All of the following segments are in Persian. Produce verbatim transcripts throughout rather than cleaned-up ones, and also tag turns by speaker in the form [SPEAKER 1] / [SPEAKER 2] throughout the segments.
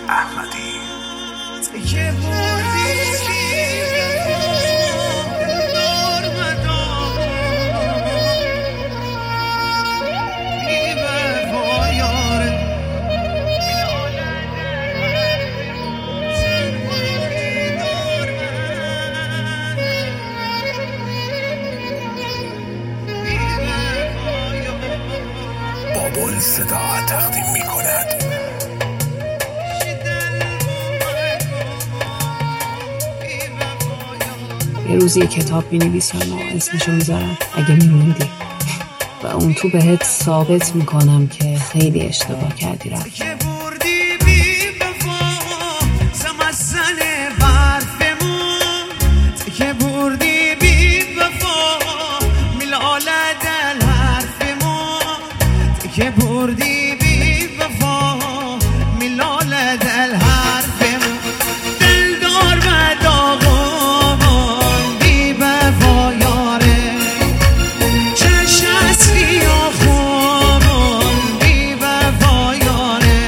[SPEAKER 1] احمدی. بابل صدا تقدیم می کند.
[SPEAKER 2] یه روزی یه کتاب می نویسم و اسمشو میذارم اگه میموندی، و اون تو بهت ثابت میکنم که خیلی اشتباه کردی رفت.
[SPEAKER 3] که بردی بی وفا میلال دل حرف دل دار و داغان بی وفا یاره چش اصلی و خوبان بی وفا یاره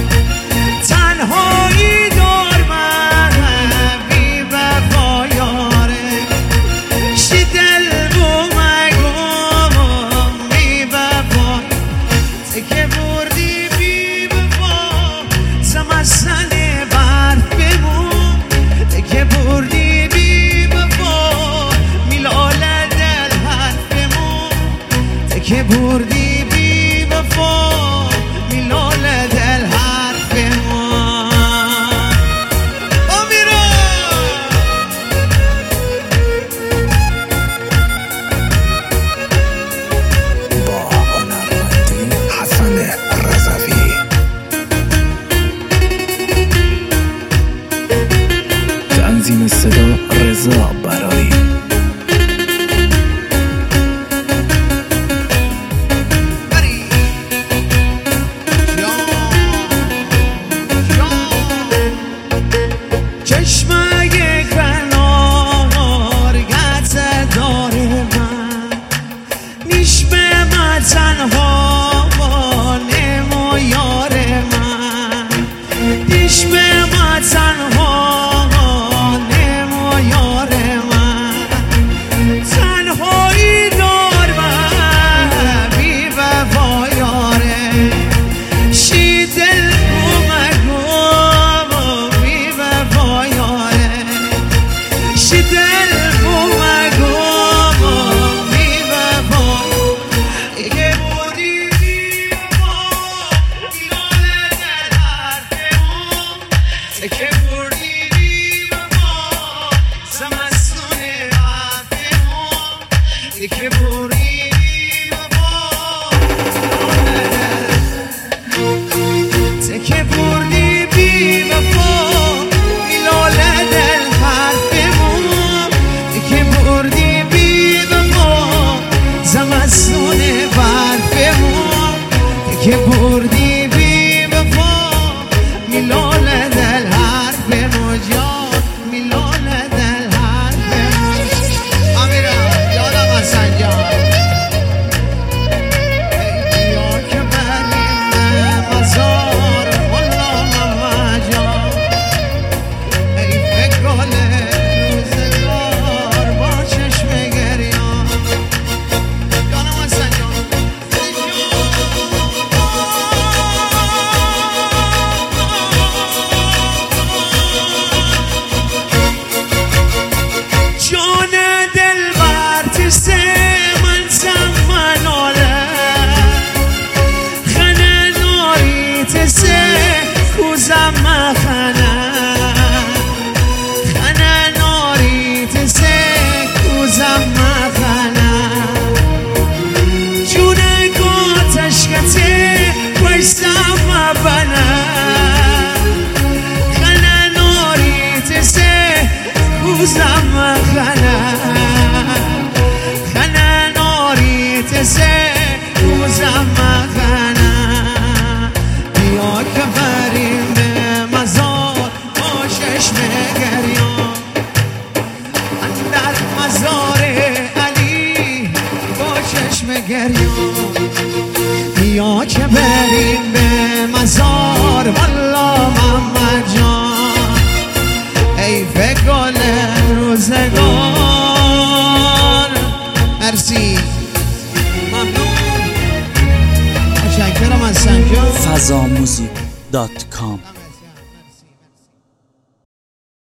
[SPEAKER 3] تنهایی دار من بی وفا یاره شی دل بو مگم بی وفا که بردی بی وفا زمستن برف بمون که بردی بی وفا میلال دل حرف بمون که بردی بی وفا میلال دل حرف بمون امیرا
[SPEAKER 1] با هنرمندی حسن رضوی. تنظیم صدا رضا برایی.
[SPEAKER 3] چشمه کنار گت دار من نیش به من تنها نمو یار من نیش به من تنها نمو یار من تنهایی دار من بی وفا یاره شی دل بو مگو بی وفا یاره شی دل بو مگو بی وفا که بودی بی وفا میلال دل حرف بمون که بودی بی وفا زمستون برف بمون که بودی بی وفا که بردی بی وفا میلال دل حرف بمون که بردی بی وفا زمستون برف بمون که بردی بی وفا میلال دل حرف بمون جان میلال دل حرف بمون امیرا یادم حسن جان یا که بریم مزار والله ماما جان ای فکال روزگار با چشم گریان یادم حسن جان جان دل برتسته من زماناله خنه ناری تسه کوزم خنه خنه ناری تسه کوزم خنه جونه گاتش کته کوشتم بنه خنه ناری تسه کوزم خنه خنه ناری تسه کوزم خنه بیا که بریم به مزار با چشم گریان اندر مزار علی با چشم گریان بیا که بریم به مزار والله محمد
[SPEAKER 4] فضاموزیک دات کام.